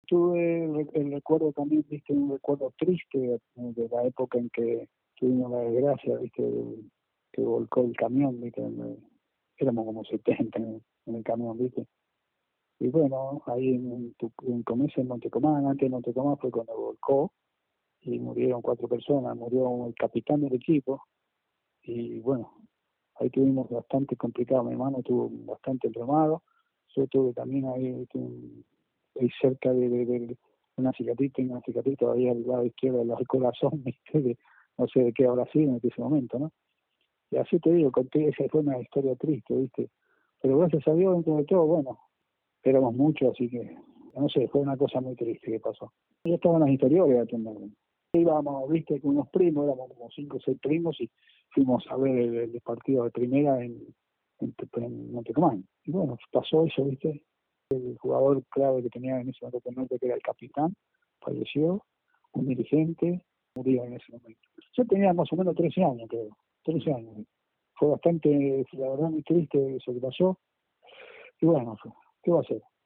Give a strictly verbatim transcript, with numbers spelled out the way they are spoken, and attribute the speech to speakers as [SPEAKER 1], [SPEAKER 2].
[SPEAKER 1] Tuve el, el recuerdo también, viste, un recuerdo triste de, de la época en que tuvimos la desgracia, viste, de, que volcó el camión, viste, en, éramos como setenta en, en el camión, viste. Y bueno, ahí en, en, en Comexa, en Montecomán, antes de Montecomán fue cuando volcó y murieron cuatro personas, murió el capitán del equipo y bueno, ahí tuvimos bastante complicado, mi hermano estuvo bastante enfermado, yo tuve también ahí, un, ahí cerca de, de, de una cicatriz, una cicatriz todavía al lado izquierdo del corazón, ¿viste? De, no sé de qué habrá sido en ese momento, ¿no? Y así te digo, conté, esa fue una historia triste, ¿viste? Pero gracias a Dios, dentro de todo, bueno, éramos muchos, así que, no sé, fue una cosa muy triste que pasó. Yo estaba en las inferiores también. Íbamos, viste, con unos primos, éramos como cinco o seis primos y fuimos a ver el, el partido de primera en, en, en Montecomán. Y bueno, pasó eso, viste. El jugador clave que tenía en ese momento, que era el capitán, falleció, un dirigente murió en ese momento. Yo tenía más o menos trece años, creo, trece años. Fue bastante, la verdad, muy triste eso que pasó. Y bueno, ¿qué va a hacer?